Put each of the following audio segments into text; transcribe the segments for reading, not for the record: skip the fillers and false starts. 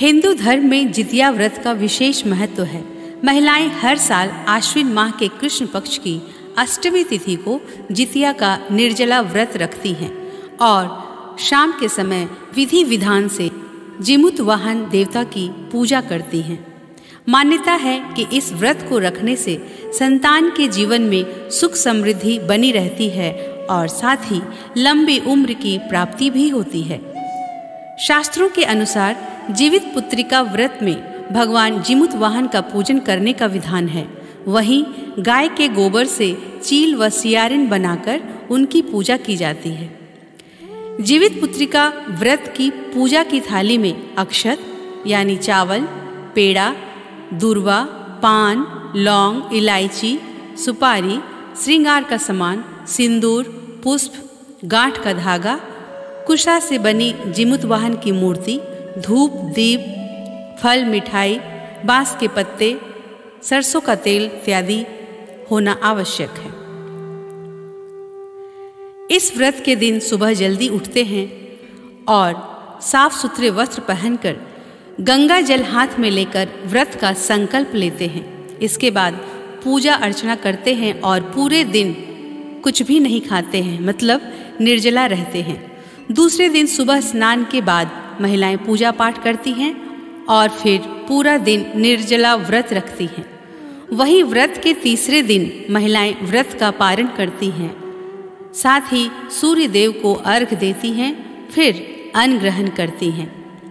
हिंदू धर्म में जितिया व्रत का विशेष महत्व है। महिलाएं हर साल आश्विन माह के कृष्ण पक्ष की अष्टमी तिथि को जितिया का निर्जला व्रत रखती हैं और शाम के समय विधि विधान से जिमुत वाहन देवता की पूजा करती हैं। मान्यता है कि इस व्रत को रखने से संतान के जीवन में सुख समृद्धि बनी रहती है और साथ ही लंबी उम्र की प्राप्ति भी होती है। शास्त्रों के अनुसार जीवित पुत्रिका व्रत में भगवान जिमुत वाहन का पूजन करने का विधान है। वहीं गाय के गोबर से चील व सियारिन बनाकर उनकी पूजा की जाती है। जीवित पुत्रिका व्रत की पूजा की थाली में अक्षत यानी चावल, पेड़ा, दूर्वा, पान, लौंग, इलायची, सुपारी, श्रृंगार का सामान, सिंदूर, पुष्प, गांठ का धागा, कुशा से बनी जिमुत वाहन की मूर्ति, धूप, दीप, फल, मिठाई, बांस के पत्ते, सरसों का तेल इत्यादि होना आवश्यक है। इस व्रत के दिन सुबह जल्दी उठते हैं और साफ सुथरे वस्त्र पहनकर गंगा जल हाथ में लेकर व्रत का संकल्प लेते हैं। इसके बाद पूजा अर्चना करते हैं और पूरे दिन कुछ भी नहीं खाते हैं, मतलब निर्जला रहते हैं। दूसरे दिन सुबह स्नान के बाद महिलाएं पूजा पाठ करती हैं और फिर पूरा दिन निर्जला व्रत रखती हैं। वहीं व्रत के तीसरे दिन महिलाएं व्रत का पारण करती हैं, साथ ही सूर्य देव को अर्घ देती हैं, फिर अन्न ग्रहण करती हैं।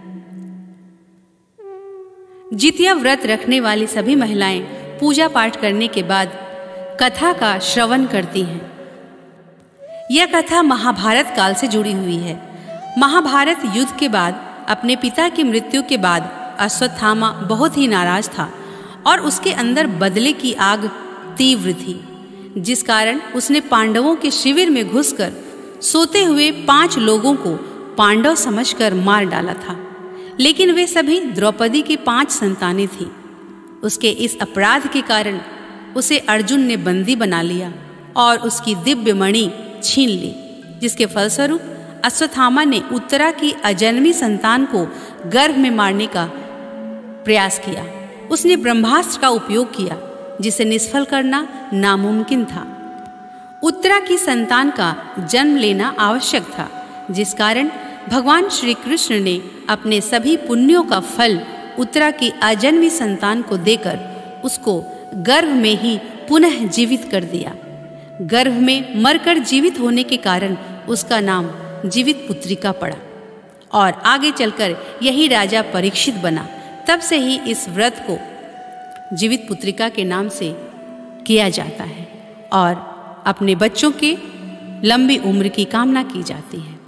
जितिया व्रत रखने वाली सभी महिलाएं पूजा पाठ करने के बाद कथा का श्रवण करती हैं। यह कथा महाभारत काल से जुड़ी हुई है। महाभारत युद्ध के बाद अपने पिता की मृत्यु के बाद अश्वत्थामा बहुत ही नाराज था और उसके अंदर बदले की आग तीव्र थी, जिस कारण उसने पांडवों के शिविर में घुसकर सोते हुए 5 लोगों को पांडव समझकर मार डाला था। लेकिन वे सभी द्रौपदी की 5 संतानें थीं। उसके इस अपराध के कारण उसे अर्जुन ने बंदी बना लिया और उसकी दिव्य मणि छीन ली, जिसके फलस्वरूप अश्वत्थामा ने उत्तरा की अजन्मी संतान को गर्भ में मारने का प्रयास किया। उसने ब्रह्मास्त्र का उपयोग किया, जिसे निष्फल करना नामुमकिन था। उत्तरा की संतान का जन्म लेना आवश्यक था, जिस कारण भगवान श्री कृष्ण ने अपने सभी पुण्यों का फल उत्तरा की अजन्मी संतान को देकर उसको गर्भ में ही पुनः जीवित कर दिया। गर्भ में मरकर जीवित होने के कारण उसका नाम जीवित पुत्रिका पड़ा और आगे चलकर यही राजा परीक्षित बना। तब से ही इस व्रत को जीवित पुत्रिका के नाम से किया जाता है और अपने बच्चों के लंबी उम्र की कामना की जाती है।